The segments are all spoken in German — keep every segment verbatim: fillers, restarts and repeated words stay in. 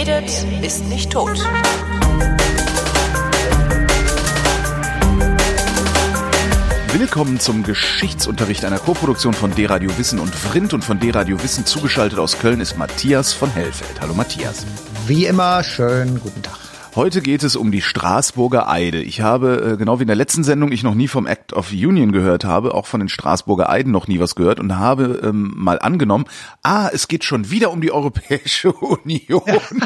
redet, ist nicht tot. Willkommen zum Geschichtsunterricht einer Koproduktion von D-Radio Wissen und Vrindt, und von D-Radio Wissen zugeschaltet aus Köln ist Matthias von Hellfeld. Hallo Matthias. Wie immer, schönen guten Tag. Heute geht es um die Straßburger Eide. Ich habe, genau wie in der letzten Sendung, ich noch nie vom Act of Union gehört habe, auch von den Straßburger Eiden noch nie was gehört und habe ähm, mal angenommen, ah, es geht schon wieder um die Europäische Union.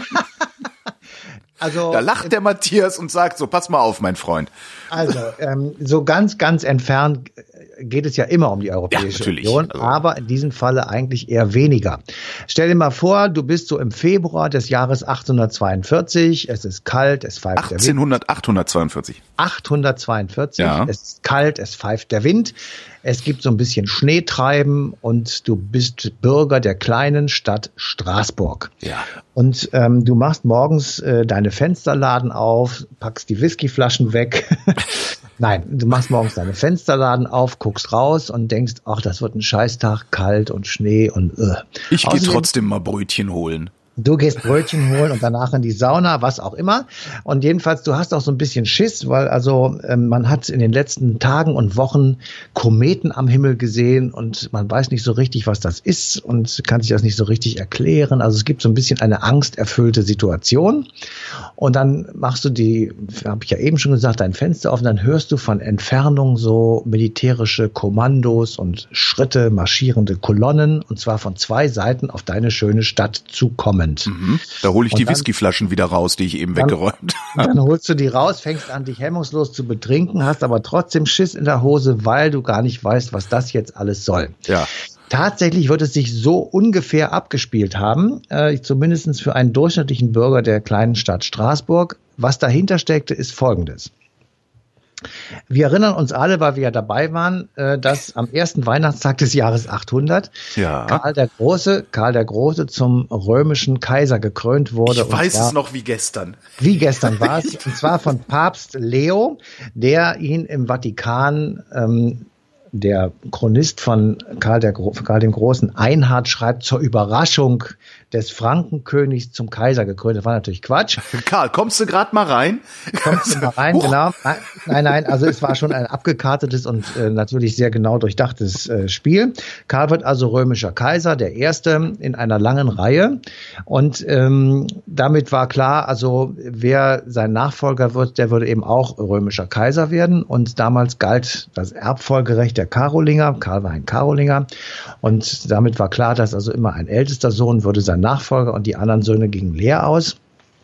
Also, da lacht der Matthias und sagt so, pass mal auf, mein Freund. Also, ähm, so ganz, ganz entfernt geht es ja immer um die Europäische ja, Union, also. aber in diesem Falle eigentlich eher weniger. Stell dir mal vor, du bist so im Februar des Jahres achtzehnhundertzweiundvierzig, es ist kalt, es pfeift der Wind. achtzehnhundertzweiundvierzig. achtzehnhundertzweiundvierzig, ja. Es ist kalt, es pfeift der Wind, es gibt so ein bisschen Schneetreiben und du bist Bürger der kleinen Stadt Straßburg. Ja. Und ähm, du machst morgens äh, deine Fensterladen auf, packst die Whiskyflaschen weg. Nein, du machst morgens deine Fensterladen auf, guckst raus und denkst, ach, das wird ein Scheißtag, kalt und Schnee und äh. Ich gehe trotzdem mal Brötchen holen. Du gehst Brötchen holen und danach in die Sauna, was auch immer. Und jedenfalls, du hast auch so ein bisschen Schiss, weil also ähm, man hat in den letzten Tagen und Wochen Kometen am Himmel gesehen und man weiß nicht so richtig, was das ist und kann sich das nicht so richtig erklären. Also es gibt so ein bisschen eine angsterfüllte Situation. Und dann machst du die, habe ich ja eben schon gesagt, dein Fenster auf und dann hörst du von Entfernung so militärische Kommandos und Schritte, marschierende Kolonnen und zwar von zwei Seiten auf deine schöne Stadt zukommen. Mhm. Da hole ich und die dann, Whiskyflaschen wieder raus, die ich eben dann, weggeräumt habe. Dann holst du die raus, fängst an, dich hemmungslos zu betrinken, hast aber trotzdem Schiss in der Hose, weil du gar nicht weißt, was das jetzt alles soll. Ja. Tatsächlich wird es sich so ungefähr abgespielt haben, äh, zumindest für einen durchschnittlichen Bürger der kleinen Stadt Straßburg. Was dahinter steckte, ist Folgendes. Wir erinnern uns alle, weil wir ja dabei waren, dass am ersten Weihnachtstag des Jahres achthundert ja. Karl der Große, Karl der Große zum römischen Kaiser gekrönt wurde. Ich weiß es noch wie gestern. Wie gestern war es, und zwar von Papst Leo, der ihn im Vatikan, ähm, der Chronist von Karl, der Gro- Karl dem Großen, Einhard, schreibt, zur Überraschung des Frankenkönigs zum Kaiser gekrönt. Das war natürlich Quatsch. Karl, kommst du gerade mal rein? Kommst du mal rein, genau. Nein, nein, also es war schon ein abgekartetes und äh, natürlich sehr genau durchdachtes äh, Spiel. Karl wird also römischer Kaiser, der erste in einer langen Reihe. Und ähm, damit war klar, also wer sein Nachfolger wird, der würde eben auch römischer Kaiser werden. Und damals galt das Erbfolgerecht der Karolinger. Karl war ein Karolinger. Und damit war klar, dass also immer ein ältester Sohn würde sein Nachfolger und die anderen Söhne gingen leer aus,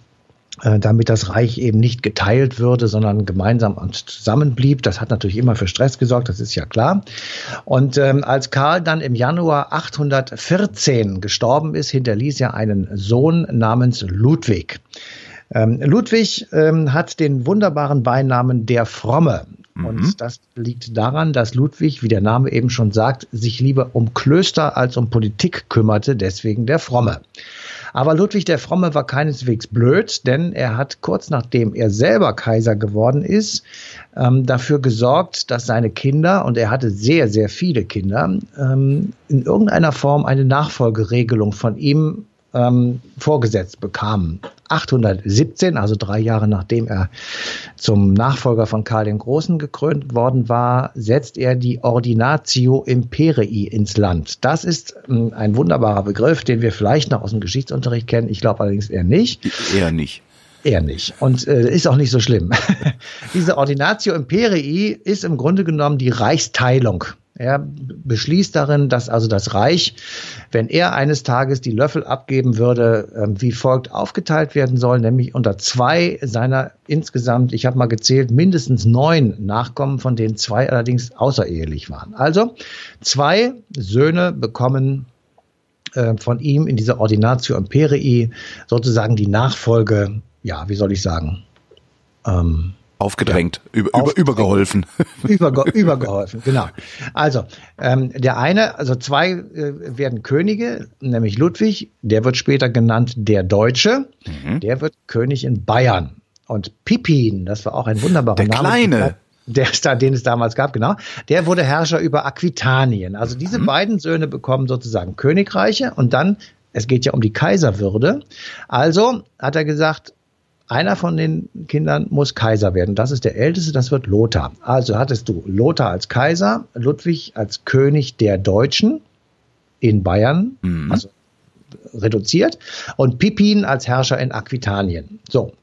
äh, damit das Reich eben nicht geteilt würde, sondern gemeinsam und zusammenblieb. Das hat natürlich immer für Stress gesorgt, das ist ja klar. Und ähm, als Karl dann im Januar achthundertvierzehn gestorben ist, hinterließ er einen Sohn namens Ludwig. Ähm, Ludwig ähm, hat den wunderbaren Beinamen der Fromme. Und mhm. das liegt daran, dass Ludwig, wie der Name eben schon sagt, sich lieber um Klöster als um Politik kümmerte, deswegen der Fromme. Aber Ludwig der Fromme war keineswegs blöd, denn er hat kurz nachdem er selber Kaiser geworden ist, ähm, dafür gesorgt, dass seine Kinder, und er hatte sehr, sehr viele Kinder, ähm, in irgendeiner Form eine Nachfolgeregelung von ihm Ähm, vorgesetzt bekamen. achthundertsiebzehn, also drei Jahre nachdem er zum Nachfolger von Karl dem Großen gekrönt worden war, setzt er die Ordinatio Imperii ins Land. Das ist ähm, ein wunderbarer Begriff, den wir vielleicht noch aus dem Geschichtsunterricht kennen. Ich glaube allerdings eher nicht. Eher nicht. Eher nicht. Und äh, ist auch nicht so schlimm. Diese Ordinatio Imperii ist im Grunde genommen die Reichsteilung. Er beschließt darin, dass also das Reich, wenn er eines Tages die Löffel abgeben würde, wie folgt aufgeteilt werden soll, nämlich unter zwei seiner insgesamt, ich habe mal gezählt, mindestens neun Nachkommen, von denen zwei allerdings außerehelich waren. Also zwei Söhne bekommen äh, von ihm in dieser Ordinatio Imperii sozusagen die Nachfolge, ja, wie soll ich sagen, ähm, Aufgedrängt, ja, über, aufgedrängt. übergeholfen. Überge, übergeholfen, genau. Also, ähm, der eine, also zwei äh, werden Könige, nämlich Ludwig, der wird später genannt der Deutsche, mhm. der wird König in Bayern. Und Pippin, das war auch ein wunderbarer der Name. Der Kleine. Der, den es damals gab, genau. Der wurde Herrscher über Aquitanien. Also diese mhm. beiden Söhne bekommen sozusagen Königreiche und dann es geht ja um die Kaiserwürde. Also hat er gesagt, einer von den Kindern muss Kaiser werden. Das ist der Älteste, das wird Lothar. Also hattest du Lothar als Kaiser, Ludwig als König der Deutschen in Bayern, mhm. also reduziert, und Pippin als Herrscher in Aquitanien. So.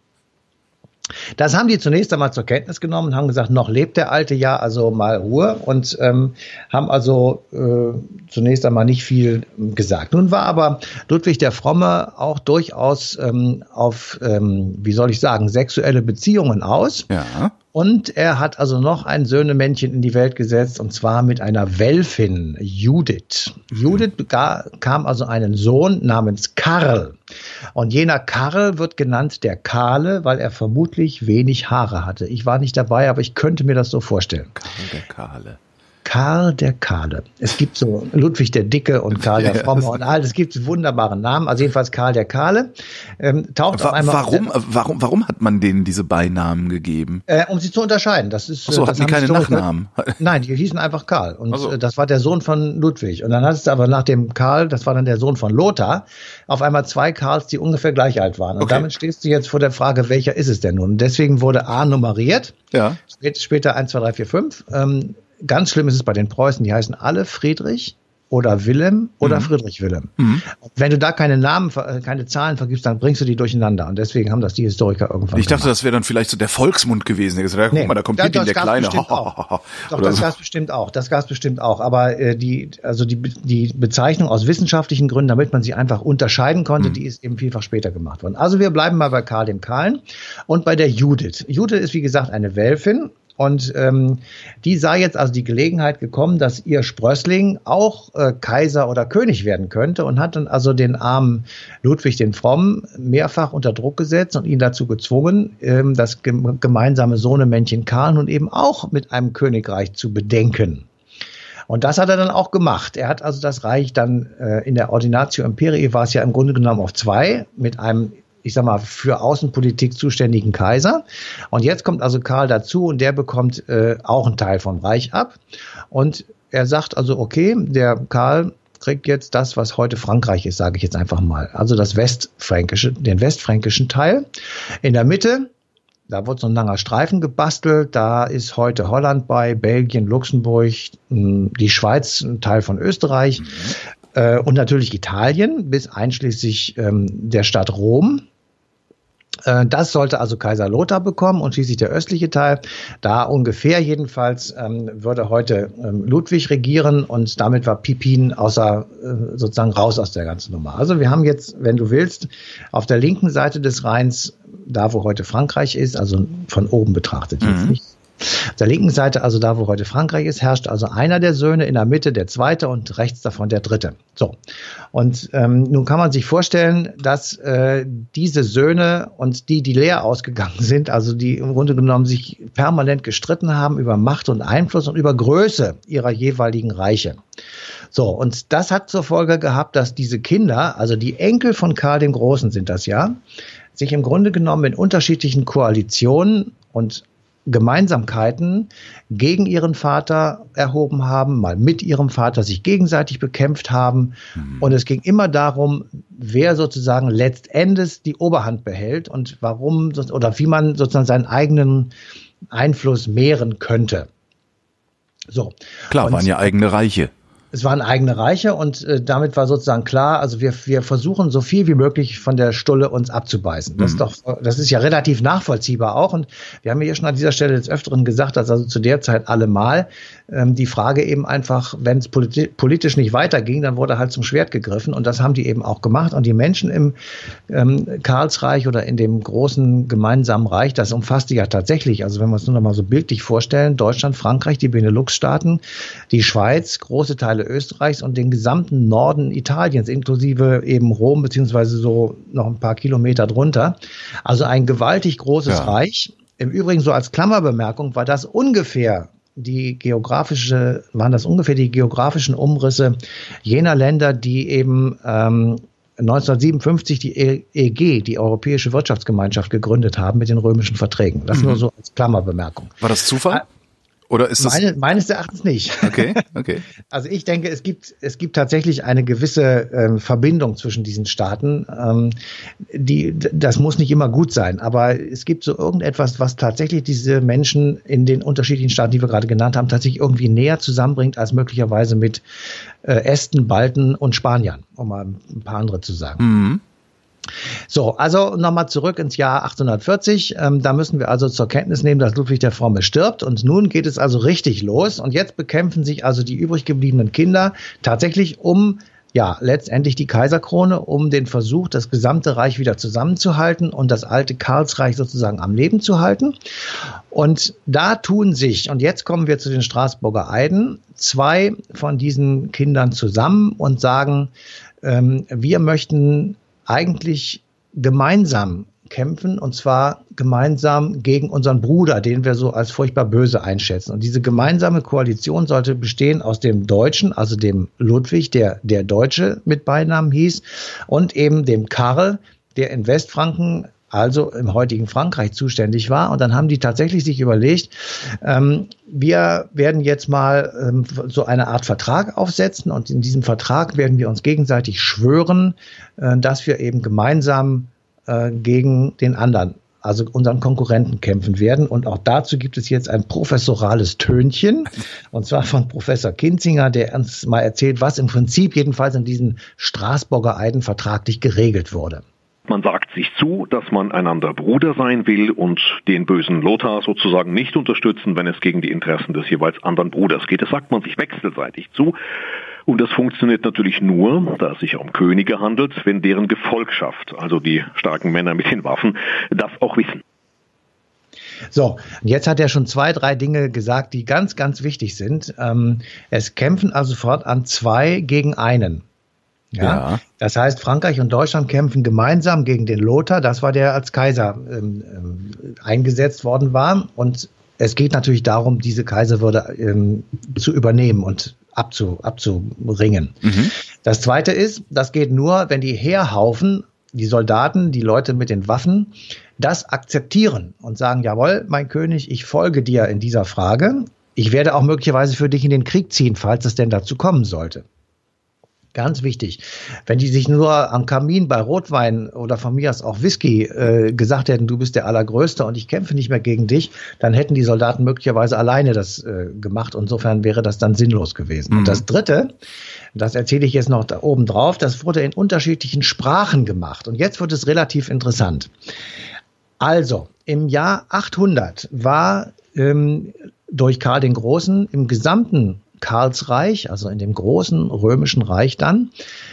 Das haben die zunächst einmal zur Kenntnis genommen und haben gesagt, noch lebt der alte ja, also mal Ruhe, und ähm, haben also äh, zunächst einmal nicht viel gesagt. Nun war aber Ludwig der Fromme auch durchaus ähm, auf, ähm, wie soll ich sagen, sexuelle Beziehungen aus. Ja. Und er hat also noch ein Söhnemännchen in die Welt gesetzt, und zwar mit einer Welfin, Judith. Judith bekam also einen Sohn namens Karl. Und jener Karl wird genannt der Kahle, weil er vermutlich wenig Haare hatte. Ich war nicht dabei, aber ich könnte mir das so vorstellen. Karl der Kahle. Karl der Kahle. Es gibt so Ludwig der Dicke und Karl der Fromme und all, es gibt wunderbare Namen. Also jedenfalls Karl der Kahle ähm, taucht Wa- auf einmal. Warum, auf der, warum, warum hat man denen diese Beinamen gegeben? Äh, um sie zu unterscheiden. Das ist. Ach so, das hatten die keine Nachnamen? Nein, die hießen einfach Karl. Und also. äh, das war der Sohn von Ludwig. Und dann hattest du aber nach dem Karl, das war dann der Sohn von Lothar, auf einmal zwei Karls, die ungefähr gleich alt waren. Und okay. damit stehst du jetzt vor der Frage, welcher ist es denn nun? Und deswegen wurde A nummeriert. Ja. Später eins, zwei, drei, vier, fünf. Ähm, Ganz schlimm ist es bei den Preußen, die heißen alle Friedrich oder Wilhelm oder mhm. Friedrich Wilhelm. Mhm. Wenn du da keine Namen, keine Zahlen vergibst, dann bringst du die durcheinander. Und deswegen haben das die Historiker irgendwann Ich dachte, gemacht. Das wäre dann vielleicht so der Volksmund gewesen. Gesagt, ja, guck nee, mal, da kommt da, Pippin, der Kleine. Doch, das so. gab's bestimmt auch. Das gab's bestimmt auch. Aber äh, die, also die, die Bezeichnung aus wissenschaftlichen Gründen, damit man sie einfach unterscheiden konnte, mhm. die ist eben vielfach später gemacht worden. Also wir bleiben mal bei Karl dem Kahlen und bei der Judith. Judith ist, wie gesagt, eine Welfin. Und ähm, die sah jetzt also die Gelegenheit gekommen, dass ihr Sprössling auch äh, Kaiser oder König werden könnte, und hat dann also den armen Ludwig den Frommen mehrfach unter Druck gesetzt und ihn dazu gezwungen, ähm, das gem- gemeinsame Sohnemännchen Karl nun eben auch mit einem Königreich zu bedenken. Und das hat er dann auch gemacht. Er hat also das Reich dann äh, in der Ordinatio Imperii, war es ja im Grunde genommen auf zwei, mit einem, ich sag mal, für Außenpolitik zuständigen Kaiser. Und jetzt kommt also Karl dazu, und der bekommt äh, auch einen Teil vom Reich ab. Und er sagt also, okay, der Karl kriegt jetzt das, was heute Frankreich ist, sage ich jetzt einfach mal. Also das westfränkische, den westfränkischen Teil. In der Mitte, da wird so ein langer Streifen gebastelt. Da ist heute Holland bei, Belgien, Luxemburg, die Schweiz, ein Teil von Österreich. Mhm. Und natürlich Italien, bis einschließlich ähm, der Stadt Rom. Äh, das sollte also Kaiser Lothar bekommen, und schließlich der östliche Teil. Da ungefähr jedenfalls ähm, würde heute ähm, Ludwig regieren, und damit war Pippin außer, äh, sozusagen raus aus der ganzen Nummer. Also wir haben jetzt, wenn du willst, auf der linken Seite des Rheins, da wo heute Frankreich ist, also von oben betrachtet, mhm. jetzt nicht. Auf der linken Seite, also da, wo heute Frankreich ist, herrscht also einer der Söhne, in der Mitte der zweite und rechts davon der dritte. So. Und ähm, nun kann man sich vorstellen, dass äh, diese Söhne und die, die leer ausgegangen sind, also die im Grunde genommen sich permanent gestritten haben über Macht und Einfluss und über Größe ihrer jeweiligen Reiche. So, und das hat zur Folge gehabt, dass diese Kinder, also die Enkel von Karl dem Großen sind das ja, sich im Grunde genommen in unterschiedlichen Koalitionen und Gemeinsamkeiten gegen ihren Vater erhoben haben, mal mit ihrem Vater sich gegenseitig bekämpft haben. Mhm. Und es ging immer darum, wer sozusagen letztendlich die Oberhand behält und warum oder wie man sozusagen seinen eigenen Einfluss mehren könnte. So. Klar, und waren ja eigene Reiche. Es waren eigene Reiche, und äh, damit war sozusagen klar, also wir wir versuchen so viel wie möglich von der Stulle uns abzubeißen. Das mhm. ist doch, das ist ja relativ nachvollziehbar auch, und wir haben ja hier schon an dieser Stelle des Öfteren gesagt, dass also zu der Zeit allemal ähm, die Frage eben einfach, wenn es politi- politisch nicht weiterging, dann wurde halt zum Schwert gegriffen, und das haben die eben auch gemacht, und die Menschen im ähm, Karlsreich oder in dem großen gemeinsamen Reich, das umfasste ja tatsächlich, also wenn wir uns nur noch mal so bildlich vorstellen, Deutschland, Frankreich, die Benelux-Staaten, die Schweiz, große Teile Österreichs und den gesamten Norden Italiens, inklusive eben Rom, beziehungsweise so noch ein paar Kilometer drunter. Also ein gewaltig großes ja. Reich. Im Übrigen so als Klammerbemerkung war das ungefähr die geografische, waren das ungefähr die geografischen Umrisse jener Länder, die eben ähm, neunzehnhundertsiebenundfünfzig die E G, die Europäische Wirtschaftsgemeinschaft, gegründet haben mit den römischen Verträgen. Das mhm. nur so als Klammerbemerkung. War das Zufall? Oder ist das Meine, meines Erachtens nicht. Okay, okay. Also ich denke, es gibt es gibt tatsächlich eine gewisse ähm, Verbindung zwischen diesen Staaten. Ähm, die das muss nicht immer gut sein, aber es gibt so irgendetwas, was tatsächlich diese Menschen in den unterschiedlichen Staaten, die wir gerade genannt haben, tatsächlich irgendwie näher zusammenbringt als möglicherweise mit äh, Esten, Balten und Spaniern, um mal ein paar andere zu sagen. Mhm. So, also nochmal zurück ins Jahr achtzehnhundertvierzig. Ähm, da müssen wir also zur Kenntnis nehmen, dass Ludwig der Fromme stirbt. Und nun geht es also richtig los. Und jetzt bekämpfen sich also die übrig gebliebenen Kinder tatsächlich um, ja, letztendlich die Kaiserkrone, um den Versuch, das gesamte Reich wieder zusammenzuhalten und das alte Karlsreich sozusagen am Leben zu halten. Und da tun sich, und jetzt kommen wir zu den Straßburger Eiden, zwei von diesen Kindern zusammen und sagen, ähm, wir möchten eigentlich gemeinsam kämpfen, und zwar gemeinsam gegen unseren Bruder, den wir so als furchtbar böse einschätzen. Und diese gemeinsame Koalition sollte bestehen aus dem Deutschen, also dem Ludwig, der der Deutsche mit Beinamen hieß, und eben dem Karl, der in Westfranken, also im heutigen Frankreich, zuständig war. Und dann haben die tatsächlich sich überlegt, ähm, wir werden jetzt mal ähm, so eine Art Vertrag aufsetzen, und in diesem Vertrag werden wir uns gegenseitig schwören, äh, dass wir eben gemeinsam äh, gegen den anderen, also unseren Konkurrenten, kämpfen werden. Und auch dazu gibt es jetzt ein professorales Tönchen, und zwar von Professor Kinzinger, der uns mal erzählt, was im Prinzip jedenfalls in diesen Straßburger Eiden vertraglich geregelt wurde. Man sagt sich zu, dass man einander Bruder sein will und den bösen Lothar sozusagen nicht unterstützen, wenn es gegen die Interessen des jeweils anderen Bruders geht. Das sagt man sich wechselseitig zu. Und das funktioniert natürlich nur, da es sich um Könige handelt, wenn deren Gefolgschaft, also die starken Männer mit den Waffen, das auch wissen. So, jetzt hat er schon zwei, drei Dinge gesagt, die ganz, ganz wichtig sind. Ähm, es kämpfen also fortan zwei gegen einen. Ja, ja. Das heißt, Frankreich und Deutschland kämpfen gemeinsam gegen den Lothar. Das war der als Kaiser ähm, ähm, eingesetzt worden war. Und es geht natürlich darum, diese Kaiserwürde ähm, zu übernehmen und abzu, abzuringen. Mhm. Das Zweite ist, das geht nur, wenn die Heerhaufen, die Soldaten, die Leute mit den Waffen, das akzeptieren und sagen, jawohl, mein König, ich folge dir in dieser Frage. Ich werde auch möglicherweise für dich in den Krieg ziehen, falls es denn dazu kommen sollte. Ganz wichtig. Wenn die sich nur am Kamin bei Rotwein oder von mir aus auch Whisky äh, gesagt hätten, du bist der Allergrößte und ich kämpfe nicht mehr gegen dich, dann hätten die Soldaten möglicherweise alleine das äh, gemacht. Insofern wäre das dann sinnlos gewesen. Mhm. Und das Dritte, das erzähle ich jetzt noch da oben drauf, das wurde in unterschiedlichen Sprachen gemacht. Und jetzt wird es relativ interessant. Also, im Jahr achthundert war ähm, durch Karl den Großen im gesamten Karlsreich, also in dem großen römischen Reich dann,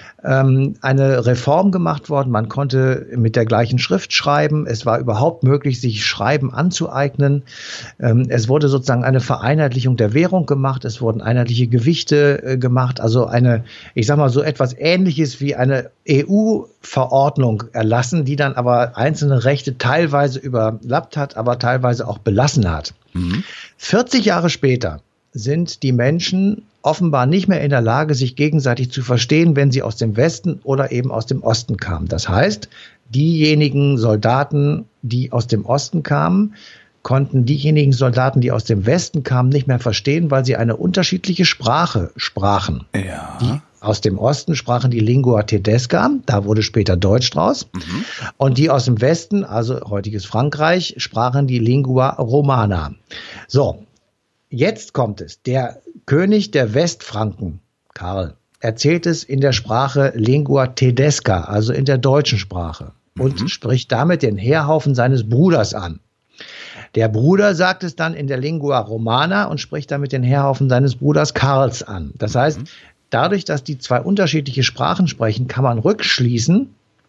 ähm, eine Reform gemacht worden. Man konnte mit der gleichen Schrift schreiben. Es war überhaupt möglich, sich Schreiben anzueignen. Ähm, es wurde sozusagen eine Vereinheitlichung der Währung gemacht. Es wurden einheitliche Gewichte äh, gemacht. Also eine, ich sag mal so etwas Ähnliches wie eine E U-Verordnung erlassen, die dann aber einzelne Rechte teilweise überlappt hat, aber teilweise auch belassen hat. Mhm. vierzig Jahre später sind die Menschen offenbar nicht mehr in der Lage, sich gegenseitig zu verstehen, wenn sie aus dem Westen oder eben aus dem Osten kamen. Das heißt, diejenigen Soldaten, die aus dem Osten kamen, konnten diejenigen Soldaten, die aus dem Westen kamen, nicht mehr verstehen, weil sie eine unterschiedliche Sprache sprachen. Ja. Die aus dem Osten sprachen die Lingua Tedesca, da wurde später Deutsch draus. Mhm. Und die aus dem Westen, also heutiges Frankreich, sprachen die Lingua Romana. So. Jetzt kommt es. Der König der Westfranken, Karl, erzählt es in der Sprache Lingua Tedesca, also in der deutschen Sprache, und mhm. spricht damit den Heerhaufen seines Bruders an. Der Bruder sagt es dann in der Lingua Romana und spricht damit den Heerhaufen seines Bruders Karls an. Das heißt, mhm. dadurch, dass die zwei unterschiedliche Sprachen sprechen, kann man rückschließen,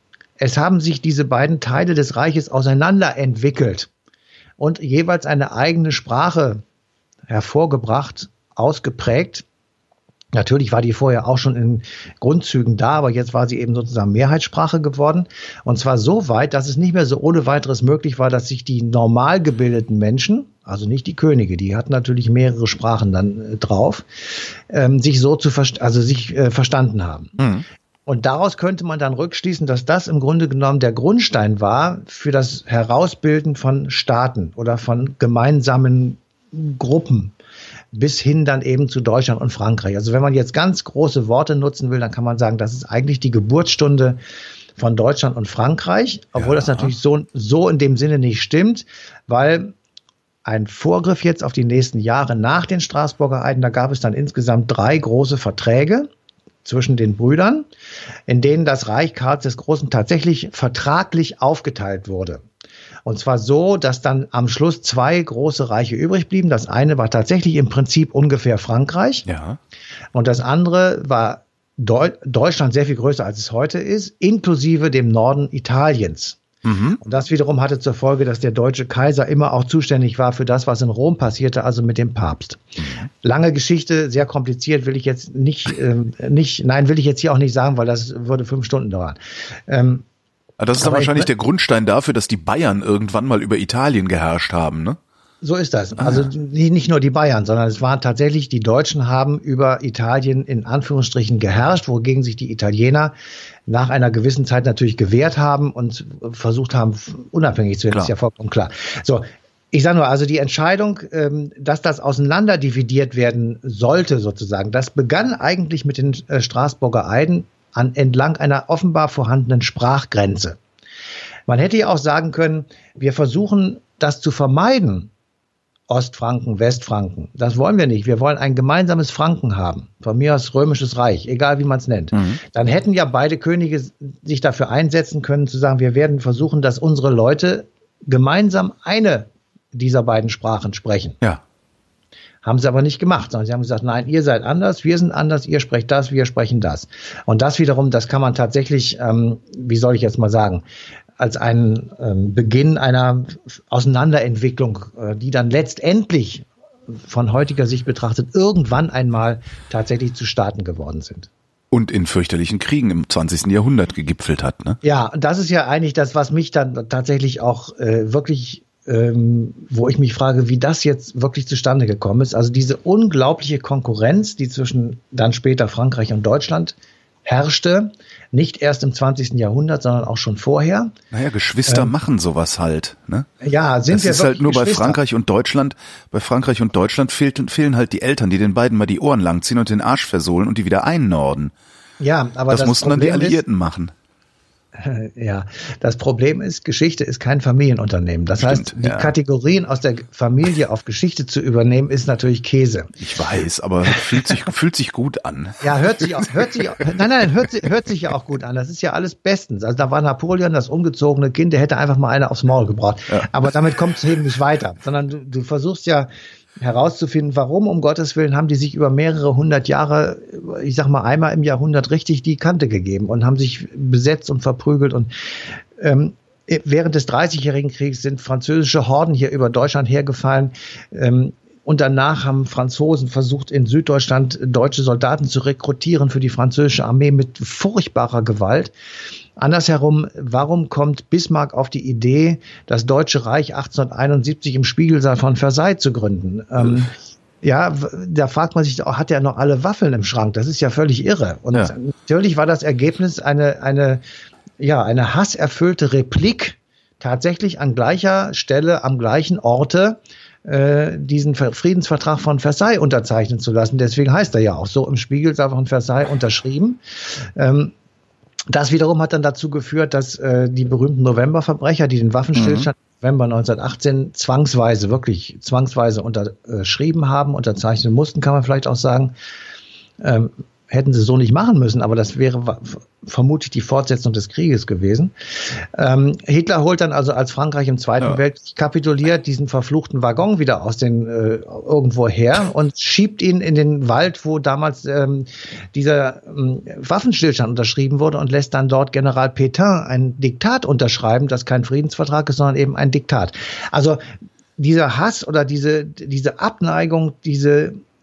es haben sich diese beiden Teile des Reiches auseinanderentwickelt und jeweils eine eigene Sprache hervorgebracht, ausgeprägt. Natürlich war die vorher auch schon in Grundzügen da, aber jetzt war sie eben sozusagen Mehrheitssprache geworden. Und zwar so weit, dass es nicht mehr so ohne weiteres möglich war, dass sich die normal gebildeten Menschen, also nicht die Könige, die hatten natürlich mehrere Sprachen dann äh, drauf, ähm, sich so zu verst- also sich äh, verstanden haben. Mhm. Und daraus könnte man dann rückschließen, dass das im Grunde genommen der Grundstein war für das Herausbilden von Staaten oder von gemeinsamen Gruppen bis hin dann eben zu Deutschland und Frankreich. Also wenn man jetzt ganz große Worte nutzen will, dann kann man sagen, das ist eigentlich die Geburtsstunde von Deutschland und Frankreich, obwohl ja. das natürlich so, so in dem Sinne nicht stimmt, weil ein Vorgriff jetzt auf die nächsten Jahre nach den Straßburger Eiden, da gab es dann insgesamt drei große Verträge zwischen den Brüdern, in denen das Reich Karls des Großen tatsächlich vertraglich aufgeteilt wurde. Und zwar so, dass dann am Schluss zwei große Reiche übrig blieben. Das eine war tatsächlich im Prinzip ungefähr Frankreich. Ja. Und das andere war Deu- Deutschland sehr viel größer, als es heute ist, inklusive dem Norden Italiens. Mhm. Und das wiederum hatte zur Folge, dass der deutsche Kaiser immer auch zuständig war für das, was in Rom passierte, also mit dem Papst. Mhm. Lange Geschichte, sehr kompliziert, will ich jetzt nicht, ähm, nicht, nein, will ich jetzt hier auch nicht sagen, weil das würde fünf Stunden dauern. Ähm, Das ist dann wahrscheinlich ich, der Grundstein dafür, dass die Bayern irgendwann mal über Italien geherrscht haben, ne? So ist das. Also ah. nicht nur die Bayern, sondern es waren tatsächlich, die Deutschen haben über Italien in Anführungsstrichen geherrscht, wogegen sich die Italiener nach einer gewissen Zeit natürlich gewehrt haben und versucht haben, unabhängig zu werden. Klar. Ist ja vollkommen klar. So. Ich sage nur, also die Entscheidung, dass das auseinanderdividiert werden sollte sozusagen, das begann eigentlich mit den Straßburger Eiden an entlang einer offenbar vorhandenen Sprachgrenze. Man hätte ja auch sagen können, wir versuchen das zu vermeiden, Ostfranken, Westfranken. Das wollen wir nicht. Wir wollen ein gemeinsames Franken haben. Von mir aus Römisches Reich, egal wie man es nennt. Mhm. Dann hätten ja beide Könige sich dafür einsetzen können, zu sagen, wir werden versuchen, dass unsere Leute gemeinsam eine dieser beiden Sprachen sprechen. Ja. Haben sie aber nicht gemacht, sondern sie haben gesagt, nein, ihr seid anders, wir sind anders, ihr sprecht das, wir sprechen das. Und das wiederum, das kann man tatsächlich, ähm, wie soll ich jetzt mal sagen, als einen ähm, Beginn einer Auseinanderentwicklung, äh, die dann letztendlich von heutiger Sicht betrachtet irgendwann einmal tatsächlich zu Staaten geworden sind. Und in fürchterlichen Kriegen im zwanzigsten Jahrhundert gegipfelt hat, ne? Ja, das ist ja eigentlich das, was mich dann tatsächlich auch äh, wirklich Ähm, wo ich mich frage, wie das jetzt wirklich zustande gekommen ist. Also diese unglaubliche Konkurrenz, die zwischen dann später Frankreich und Deutschland herrschte, nicht erst im zwanzigsten Jahrhundert, sondern auch schon vorher. Naja, Geschwister ähm, machen sowas halt, ne? Ja, sind das wir ist halt nur bei Geschwister. Frankreich und Deutschland. Bei Frankreich und Deutschland fehlt, fehlen halt die Eltern, die den beiden mal die Ohren langziehen und den Arsch versohlen und die wieder einnorden. Ja, aber das, das mussten Problem dann die Alliierten ist, machen. Ja, das Problem ist, Geschichte ist kein Familienunternehmen. Das Stimmt, heißt, die ja. Kategorien aus der Familie auf Geschichte zu übernehmen, ist natürlich Käse. Ich weiß, aber fühlt sich, fühlt sich gut an. Ja, hört sich auch, hört sich auch, nein, nein, hört, hört sich ja auch gut an. Das ist ja alles bestens. Also da war Napoleon, das ungezogene Kind, der hätte einfach mal eine aufs Maul gebraucht. Ja. Aber damit kommt es eben nicht weiter, sondern du, du versuchst ja herauszufinden, warum um Gottes Willen haben die sich über mehrere hundert Jahre, ich sag mal einmal im Jahrhundert richtig die Kante gegeben und haben sich besetzt und verprügelt und ähm, während des dreißigjährigen Kriegs sind französische Horden hier über Deutschland hergefallen. Ähm, und danach haben Franzosen versucht, in Süddeutschland deutsche Soldaten zu rekrutieren für die französische Armee mit furchtbarer Gewalt. Andersherum, warum kommt Bismarck auf die Idee, das Deutsche Reich achtzehnhunderteinundsiebzig im Spiegelsaal von Versailles zu gründen? Ähm, ja, da fragt man sich, hat er noch alle Waffeln im Schrank? Das ist ja völlig irre. Und ja. natürlich war das Ergebnis eine, eine, ja, eine hasserfüllte Replik, tatsächlich an gleicher Stelle, am gleichen Orte, äh, diesen Friedensvertrag von Versailles unterzeichnen zu lassen. Deswegen heißt er ja auch so, im Spiegelsaal von Versailles unterschrieben. Ähm, Das wiederum hat dann dazu geführt, dass äh, die berühmten Novemberverbrecher, die den Waffenstillstand mhm. im November neunzehnhundertachtzehn zwangsweise, wirklich zwangsweise unterschrieben haben, unterzeichnen mussten, kann man vielleicht auch sagen, ähm, hätten sie so nicht machen müssen, aber das wäre vermutlich die Fortsetzung des Krieges gewesen. Ähm, Hitler holt dann also, als Frankreich im Zweiten ja. Weltkrieg kapituliert, diesen verfluchten Waggon wieder aus den äh, irgendwo her und schiebt ihn in den Wald, wo damals ähm, dieser ähm, Waffenstillstand unterschrieben wurde und lässt dann dort General Pétain ein Diktat unterschreiben, das kein Friedensvertrag ist, sondern eben ein Diktat. Also dieser Hass oder diese diese Abneigung, diese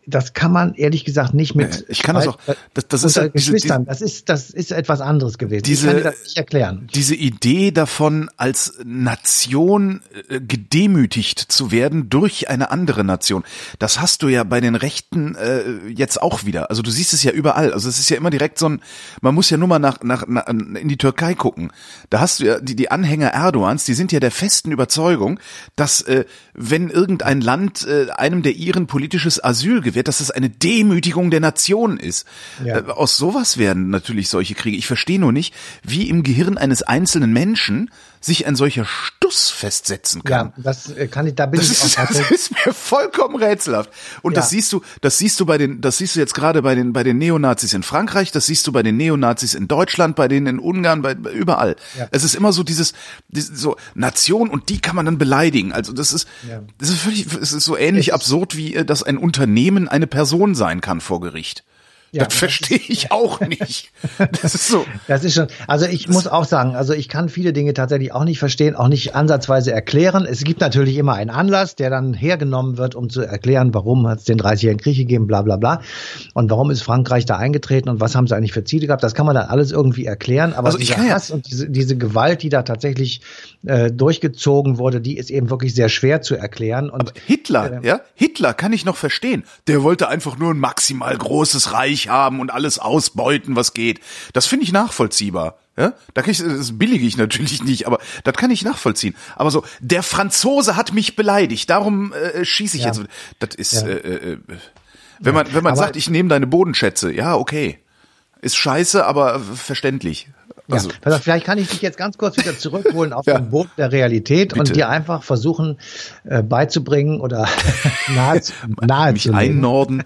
das kann man ehrlich gesagt nicht mit. Ich kann das auch. Das, das ist ja, diese, Geschwistern. Das ist, das ist etwas anderes gewesen. Diese, ich kann dir das nicht erklären. Diese Idee davon, als Nation äh, gedemütigt zu werden durch eine andere Nation, das hast du ja bei den Rechten äh, jetzt auch wieder. Also du siehst es ja überall. Also es ist ja immer direkt so ein. Man muss ja nur mal nach, nach, nach in die Türkei gucken. Da hast du ja die, die Anhänger Erdogans, die sind ja der festen Überzeugung, dass äh, wenn irgendein Land äh, einem der ihren politisches Asyl gewährt, dass es eine Demütigung der Nation ist. Ja. Äh, aus sowas werden natürlich solche Kriege. Ich verstehe nur nicht, wie im Gehirn eines einzelnen Menschen sich ein solcher Stuss festsetzen kann. Ja, das kann ich, da bin das ich ist, auch. Das ist mir vollkommen rätselhaft. Und ja. das siehst du, das siehst du bei den, das siehst du jetzt gerade bei den, bei den Neonazis in Frankreich, das siehst du bei den Neonazis in Deutschland, bei denen in Ungarn, bei, überall. Ja. Es ist immer so dieses, dieses, so Nation und die kann man dann beleidigen. Also das ist, ja. das ist völlig, es ist so ähnlich absurd wie, dass ein Unternehmen eine Person sein kann vor Gericht. Ja, das verstehe ich auch nicht. Das ist so. Das ist schon, also ich muss auch sagen, also ich kann viele Dinge tatsächlich auch nicht verstehen, auch nicht ansatzweise erklären. Es gibt natürlich immer einen Anlass, der dann hergenommen wird, um zu erklären, warum hat es den dreißigjährigen Krieg gegeben, bla bla bla. Und warum ist Frankreich da eingetreten und was haben sie eigentlich für Ziele gehabt. Das kann man dann alles irgendwie erklären. Aber also ich dieser Hass und diese, diese Gewalt, die da tatsächlich äh, durchgezogen wurde, die ist eben wirklich sehr schwer zu erklären. Und aber Hitler, äh, ja, Hitler kann ich noch verstehen. Der wollte einfach nur ein maximal großes Reich haben und alles ausbeuten, was geht. Das finde ich nachvollziehbar. Ja, da kann ich, das billige ich natürlich nicht, aber das kann ich nachvollziehen. Aber so, der Franzose hat mich beleidigt, darum äh, schieße ich ja. jetzt. Das ist, ja. äh, äh, wenn man, wenn man aber sagt, ich nehme deine Bodenschätze, ja, okay. Ist scheiße, aber verständlich. Also. Ja, vielleicht kann ich dich jetzt ganz kurz wieder zurückholen auf ja. den Boden der Realität Bitte. Und dir einfach versuchen äh, beizubringen oder nahe, nahe mich einnorden.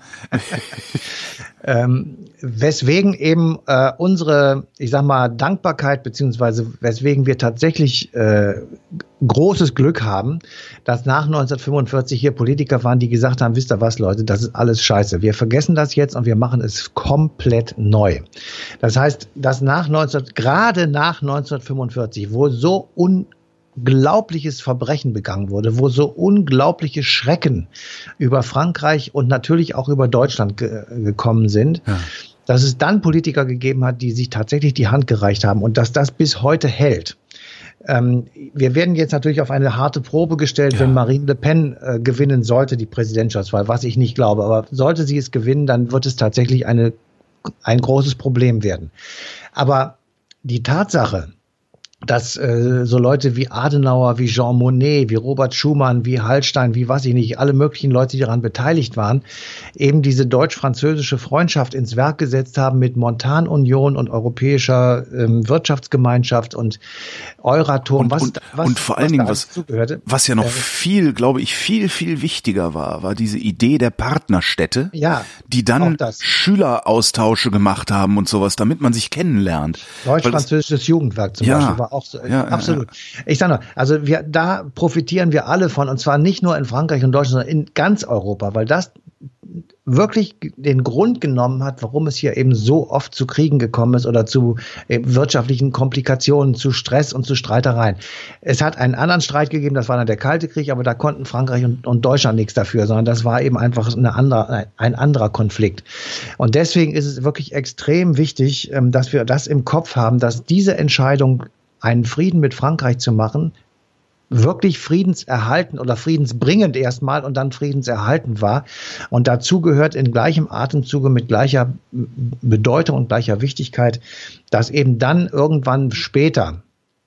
ähm, weswegen eben äh, unsere, ich sag mal, Dankbarkeit beziehungsweise weswegen wir tatsächlich äh, großes Glück haben, dass nach neunzehnhundertfünfundvierzig hier Politiker waren, die gesagt haben, wisst ihr was, Leute, das ist alles scheiße. Wir vergessen das jetzt und wir machen es komplett neu. Das heißt, dass nach neunzehn, gerade nach neunzehnhundertfünfundvierzig, wo so unglaubliches Verbrechen begangen wurde, wo so unglaubliche Schrecken über Frankreich und natürlich auch über Deutschland ge- gekommen sind, ja. dass es dann Politiker gegeben hat, die sich tatsächlich die Hand gereicht haben und dass das bis heute hält. Ähm, wir werden jetzt natürlich auf eine harte Probe gestellt, ja. wenn Marine Le Pen äh, gewinnen sollte, die Präsidentschaftswahl, was ich nicht glaube. Aber sollte sie es gewinnen, dann wird es tatsächlich eine, ein großes Problem werden. Aber die Tatsache, dass äh, so Leute wie Adenauer, wie Jean Monnet, wie Robert Schuman, wie Hallstein, wie was ich nicht, alle möglichen Leute, die daran beteiligt waren, eben diese deutsch-französische Freundschaft ins Werk gesetzt haben mit Montanunion und europäischer ähm, Wirtschaftsgemeinschaft und Euratom. Und, was, und, was, und vor was allen Dingen, was, was ja noch äh, viel, glaube ich, viel, viel wichtiger war, war diese Idee der Partnerstädte, ja, die dann Schüleraustausche gemacht haben und sowas, damit man sich kennenlernt. Deutsch-französisches Jugendwerk zum ja, Beispiel war auch so, ja, absolut. Ja. Ich sage nur, also wir, da profitieren wir alle von, und zwar nicht nur in Frankreich und Deutschland, sondern in ganz Europa, weil das wirklich den Grund genommen hat, warum es hier eben so oft zu Kriegen gekommen ist oder zu äh, wirtschaftlichen Komplikationen, zu Stress und zu Streitereien. Es hat einen anderen Streit gegeben, das war dann der Kalte Krieg, aber da konnten Frankreich und, und Deutschland nichts dafür, sondern das war eben einfach eine andere, ein anderer Konflikt. Und deswegen ist es wirklich extrem wichtig, ähm, dass wir das im Kopf haben, dass diese Entscheidung, einen Frieden mit Frankreich zu machen, wirklich friedenserhaltend oder friedensbringend erstmal und dann friedenserhaltend war. Und dazu gehört in gleichem Atemzuge mit gleicher Bedeutung und gleicher Wichtigkeit, dass eben dann irgendwann später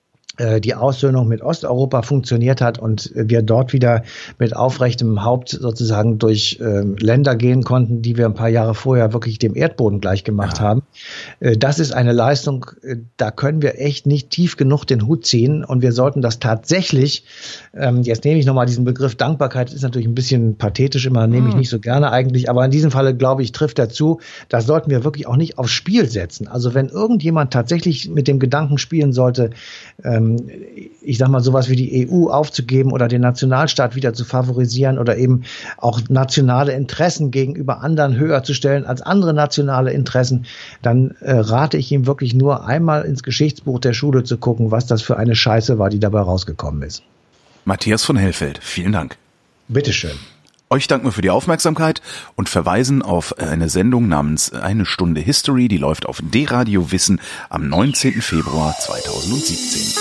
die Aussöhnung mit Osteuropa funktioniert hat und wir dort wieder mit aufrechtem Haupt sozusagen durch äh, Länder gehen konnten, die wir ein paar Jahre vorher wirklich dem Erdboden gleich gemacht ja. haben. Äh, das ist eine Leistung, äh, da können wir echt nicht tief genug den Hut ziehen und wir sollten das tatsächlich, ähm, jetzt nehme ich nochmal diesen Begriff Dankbarkeit, ist natürlich ein bisschen pathetisch immer, nehme ich nicht so gerne eigentlich, aber in diesem Falle, glaube ich, trifft er zu, das sollten wir wirklich auch nicht aufs Spiel setzen. Also wenn irgendjemand tatsächlich mit dem Gedanken spielen sollte, ähm, ich sag mal, sowas wie die E U aufzugeben oder den Nationalstaat wieder zu favorisieren oder eben auch nationale Interessen gegenüber anderen höher zu stellen als andere nationale Interessen, dann äh, rate ich ihm wirklich nur einmal ins Geschichtsbuch der Schule zu gucken, was das für eine Scheiße war, die dabei rausgekommen ist. Matthias von Hellfeld, vielen Dank. Bitteschön. Euch danken wir für die Aufmerksamkeit und verweisen auf eine Sendung namens Eine Stunde History, die läuft auf D-Radio Wissen am neunzehnten Februar zweitausendsiebzehn.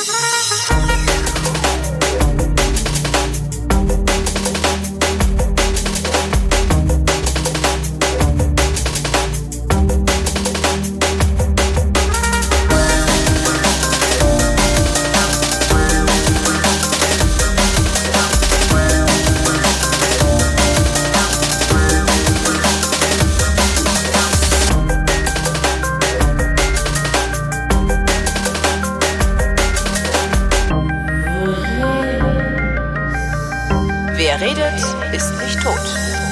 Wer redet, ist nicht tot.